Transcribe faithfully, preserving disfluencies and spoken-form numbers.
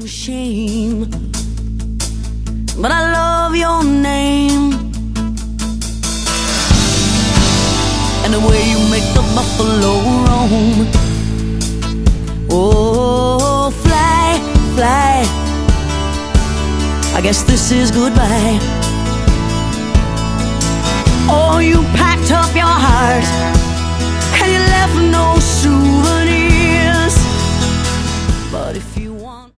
shame, but I love your name and the way you make the buffalo roam. Oh, fly, fly, I guess this is goodbye. Oh, you pass